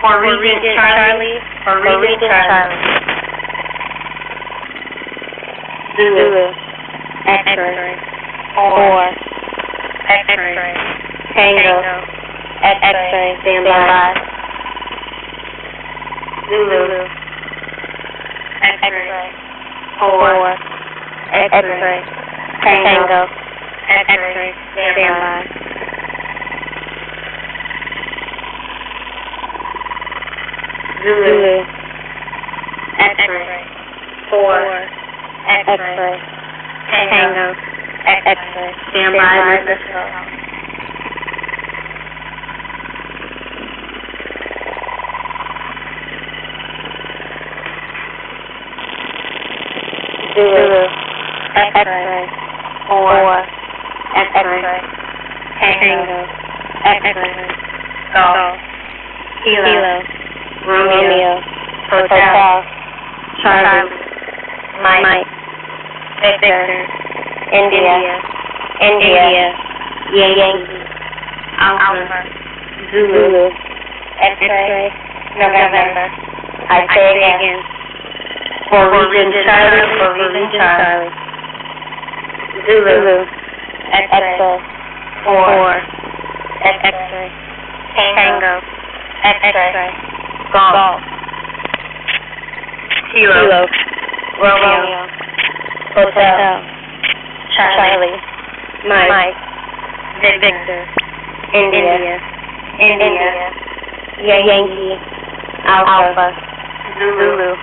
For Regent Charlie. For Regent Charlie. Zulu. X-ray. 4. X-ray. Tango. X-ray. Stand by. Zulu. X-ray. 4. X-ray. Tango. X-ray. Stand by. Zulu. X-ray. 4. X-ray. Tango. X-ray. Stand by. Let's go. Zulu. X-ray. 4. X-ray. Tango. X-ray. Golf. Kilo. Romeo. Hotel. Charlie. Mike. Victor. India. Yankee. Alpha. Zulu. X-ray. November. I say again. For Regent Charlie. Zulu. X-ray. 4. X-ray. Tango. X-ray. Golf. Kilo. Romeo. Hotel. Charlie. Mike. Victor. India. Yankee. Alpha. Zulu.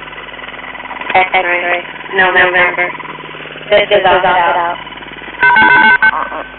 X-ray. November. This is all it out.